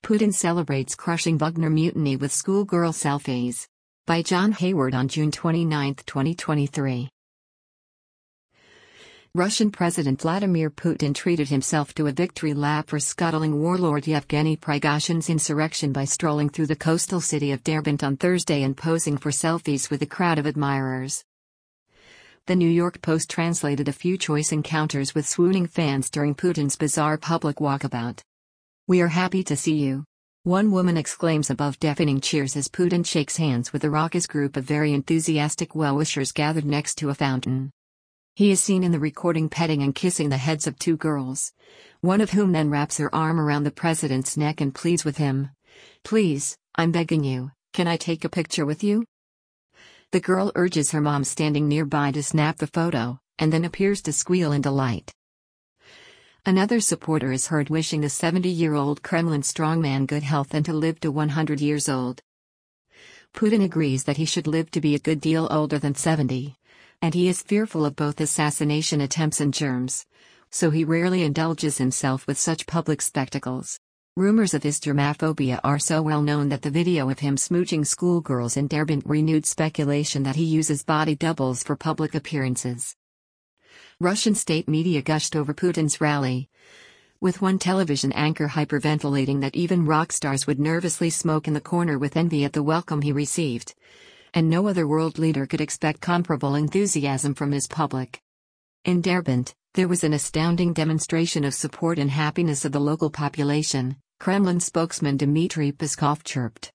Putin celebrates crushing Wagner mutiny with schoolgirl selfies. By John Hayward on June 29, 2023. Russian President Vladimir Putin treated himself to a victory lap for scuttling warlord Yevgeny Prigozhin's insurrection by strolling through the coastal city of Derbent on Thursday and posing for selfies with a crowd of admirers. The New York Post translated a few choice encounters with swooning fans during Putin's bizarre public walkabout. "We are happy to see you," one woman exclaims above deafening cheers as Putin shakes hands with a raucous group of very enthusiastic well-wishers gathered next to a fountain. He is seen in the recording petting and kissing the heads of two girls, one of whom then wraps her arm around the president's neck and pleads with him, "Please, I'm begging you, can I take a picture with you?" The girl urges her mom standing nearby to snap the photo, and then appears to squeal in delight. Another supporter is heard wishing the 70-year-old Kremlin strongman good health and to live to 100 years old. Putin agrees that he should live to be a good deal older than 70. And he is fearful of both assassination attempts and germs, so he rarely indulges himself with such public spectacles. Rumors of his germophobia are so well known that the video of him smooching schoolgirls in Derbent renewed speculation that he uses body doubles for public appearances. Russian state media gushed over Putin's rally, with one television anchor hyperventilating that even rock stars would nervously smoke in the corner with envy at the welcome he received. And no other world leader could expect comparable enthusiasm from his public. In Derbent, there was an astounding demonstration of support and happiness of the local population, Kremlin spokesman Dmitry Peskov chirped.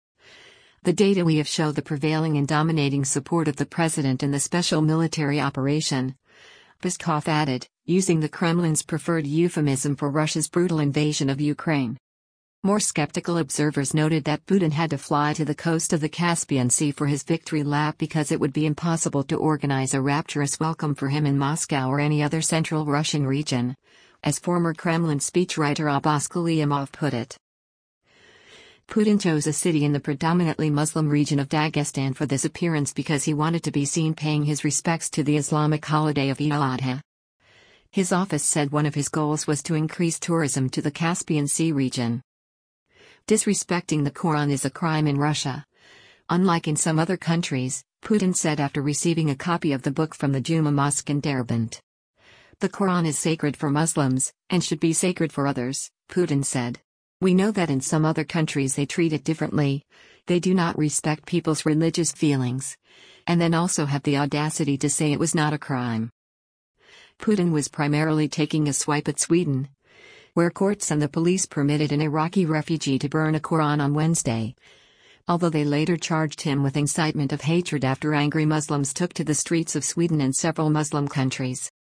"The data we have show the prevailing and dominating support of the president in the special military operation," Peskov added, using the Kremlin's preferred euphemism for Russia's brutal invasion of Ukraine. More skeptical observers noted that Putin had to fly to the coast of the Caspian Sea for his victory lap because it would be impossible to organize a rapturous welcome for him in Moscow or any other central Russian region, as former Kremlin speechwriter Abbas Kaliamov put it. Putin chose a city in the predominantly Muslim region of Dagestan for this appearance because he wanted to be seen paying his respects to the Islamic holiday of Eid al-Adha. His office said one of his goals was to increase tourism to the Caspian Sea region. Disrespecting the Quran is a crime in Russia. Unlike in some other countries, Putin said after receiving a copy of the book from the Juma Mosque in Derbent. "The Quran is sacred for Muslims, and should be sacred for others," Putin said. "We know that in some other countries they treat it differently. They do not respect people's religious feelings. And then also have the audacity to say it was not a crime." Putin was primarily taking a swipe at Sweden, where courts and the police permitted an Iraqi refugee to burn a Quran on Wednesday, although they later charged him with incitement of hatred after angry Muslims took to the streets of Sweden and several Muslim countries.